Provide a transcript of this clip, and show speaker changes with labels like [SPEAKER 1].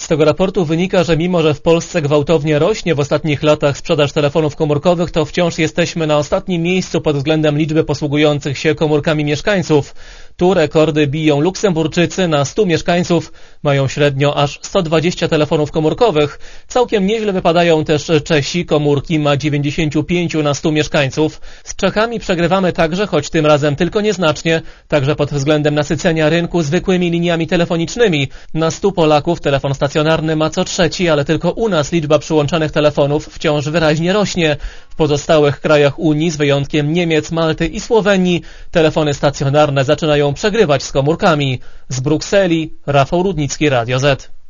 [SPEAKER 1] Z tego raportu wynika, że mimo, że w Polsce gwałtownie rośnie w ostatnich latach sprzedaż telefonów komórkowych, to wciąż jesteśmy na ostatnim miejscu pod względem liczby posługujących się komórkami mieszkańców. Tu rekordy biją Luksemburczycy, na 100 mieszkańców mają średnio aż 120 telefonów komórkowych. Całkiem nieźle wypadają też Czesi, komórki ma 95 na 100 mieszkańców. Z Czechami przegrywamy także, choć tym razem tylko nieznacznie, także pod względem nasycenia rynku zwykłymi liniami telefonicznymi. Na 100 Polaków telefon stacjonarny ma co trzeci, ale tylko u nas liczba przyłączanych telefonów wciąż wyraźnie rośnie. W pozostałych krajach Unii, z wyjątkiem Niemiec, Malty i Słowenii, telefony stacjonarne zaczynają przegrywać z komórkami. Z Brukseli Rafał Rudnicki, Radio Z.